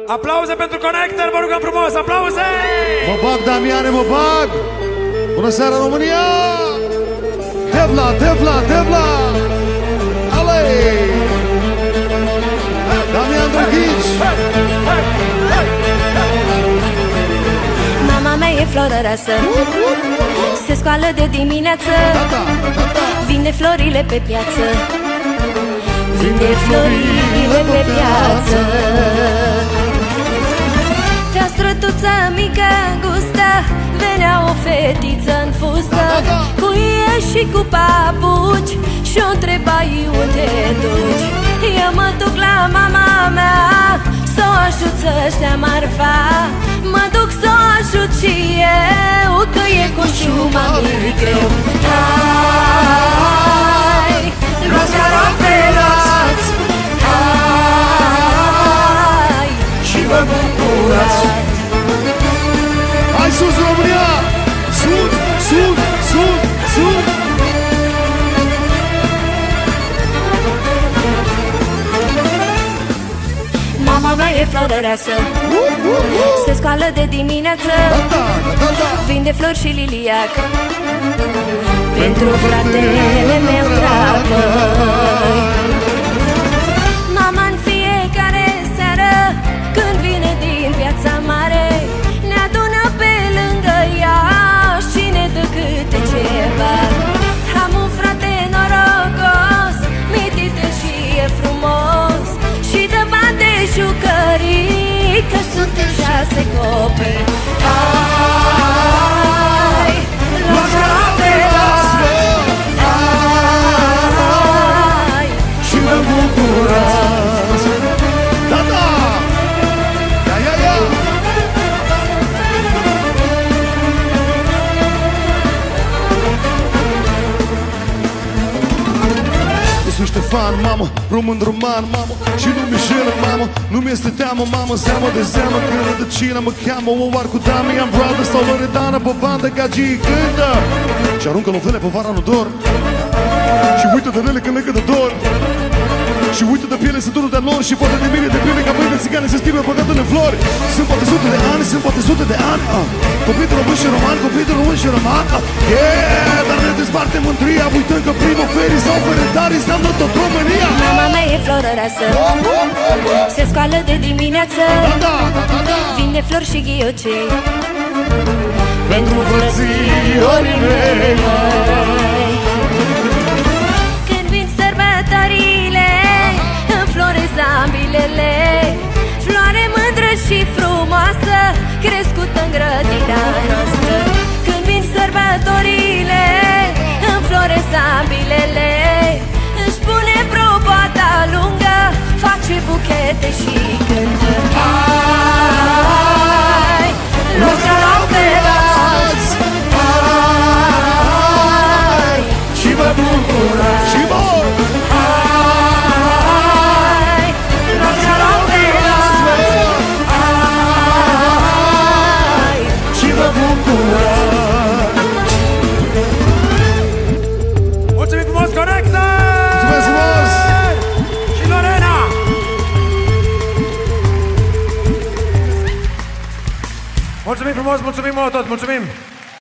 Aplauze pentru Connector, vă rugăm frumos, aplauze! Mă bag, Damiane, mă bag! Bună seara, România! Tevla, Tevla, Tevla! Ale! Damian Drăghici! Mama mea e florăreasă, se scoală de dimineață, vinde florile pe piață, vinde florile pe piață. Ca strătuță mică gustă, venea o fetiță în fustă, cu ea și cu papuci, și-o întrebai unde duci. Eu mă duc la mama mea, s-o ajut să-și dea marfa, mă duc să o ajut și eu, că e cu șuma mi greu. Hai, luați carofelați, hai, și vă bucurați. Hai sus, România! Sus, sus, sus, sus! Mama mea e florăreasă, se scoală de dimineață, vinde flori și liliac, pentru fratele meu dragoi. Mama în fiecare seară, când vine din Piața Mare, ne adună pe lângă ea și ne dă câte ceva. Am un frate norocos, mititel și e frumos, și dă bani de jucării, că suntem 6 copii. Hai, luați carofelați, hai, și vă bucurați. Da, da! Ia, ia, ia! Eu sunt Ștefan, mamă, român-roman, mamă, și nu mi-e jenă, mamă, nu mi-este teamă, mamă, zeamă de zeamă, când rădăcina mă cheamă, o ar cu Damian Brothers sau Loredana pe bandă, gagii cântă și aruncă lovele pe vara, nu dor, și uită de rele când legă de dor, și uită de piele săturul de lor, și poate de mine de piele ca băi de țigane se schimbe băgată în flori. Sunt poate sute de ani, sunt poate sute de ani, copii de român și roman, copii de român și roman, yeah, dar ne desparte mândria, uitând că primoferii sau ferentarii înseamnă tot România. Mama mea e florăreasă, se scoală de dimineață, vinde flori și ghiocei, pentru frățiorii mei. Când vin sărbătorile, înfloresc ambilele, floare mândră și frumoasă, crescută în grădina noastră. Când vin sărbătorile, înfloresc ambilele, își pune propoata lungă, face buchete și cântă. Hai, luați carofelați, hai, și vă bucurați. Și voi! Hai, luați carofelați, hai, și vă bucurați. Mulțumim frumos, Connector! Mulțumesc frumos! Și Lorena! Mulțumim frumos, mulțumim tot, mulțumim!